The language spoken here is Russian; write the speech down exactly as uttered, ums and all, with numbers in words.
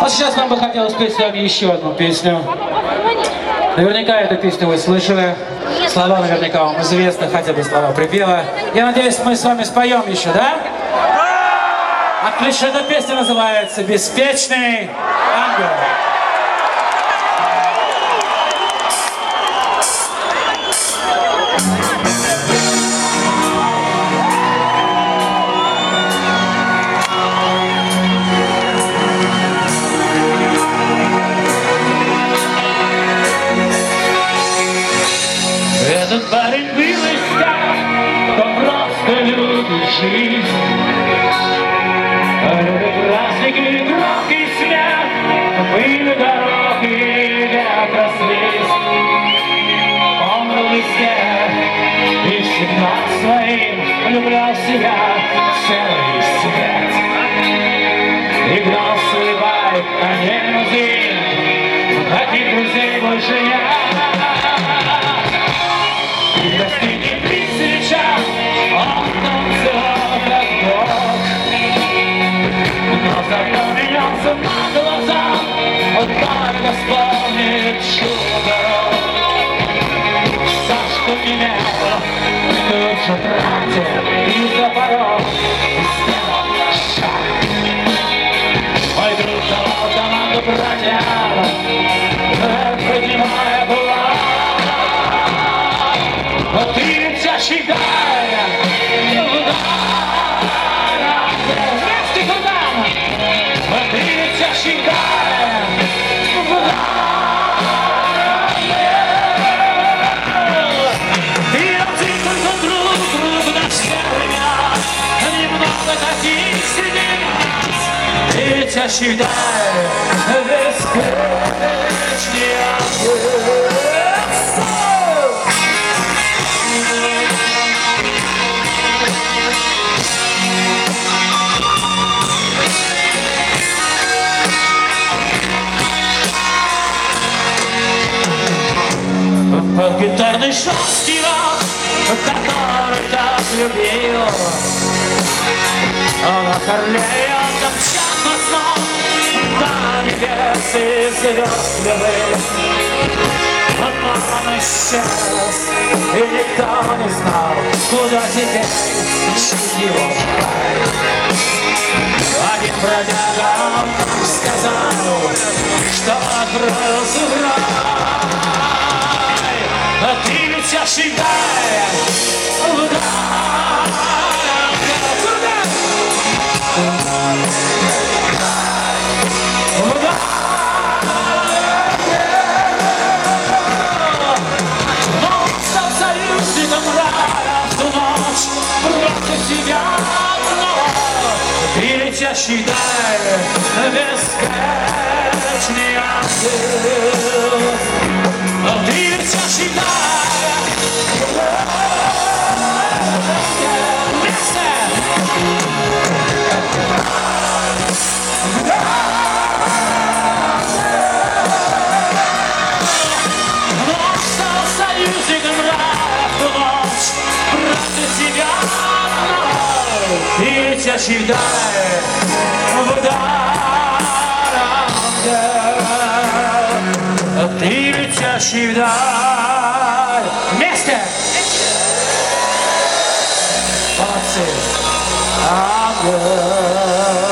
А сейчас нам бы хотелось спеть с вами еще одну песню. Наверняка эту песню вы слышали. Слова наверняка вам известны, хотя бы слова припева. Я надеюсь, мы с вами споем еще, да? Отлично, эта песня называется «Беспечный ангел». Этот парень был из тех, кто просто любит жизнь. Любит праздники, громкий смех, пыль дороги, ветра свист. Он был из тех, и всегда своим влюблял в себя целый свет. И гнал свой байк, а не музей, таких друзей больше нет. И достигнет при свечах, он танцевал как Бог. Но зато менялся на глазах, он только вспомнит чудо. Все, что имел, тут же тратил и за порог сделал шаг. Мой друг давал команду братьям, поднимая булак. Но ты летящий дай, удар, вместе туда. Но ты летящий дай, удар. Ты один только друг, друг на все времена, немного таких среди нас. Ты летящий дай, бесконечный ангел. Под гитарный жесткий рок, который так любил. Он охорляет, как мчат мостом до небес и звезд белых. Он исчез, и никто не знал, куда теперь ищет его край. Один бродяга сказал, что отправился в рай. А ты летящий дай, удар, удар, удар. Он стал союзником рая в ту ночь, против себя одного. Ты летящий дай, бесконечный ангел. Ты летящий дай, он стал союзником рая в ту ночь, против себя одного. Ты летящий дай, удар, ангел. Ты летящий вдаль. Вместе! Молодцы! Ангел.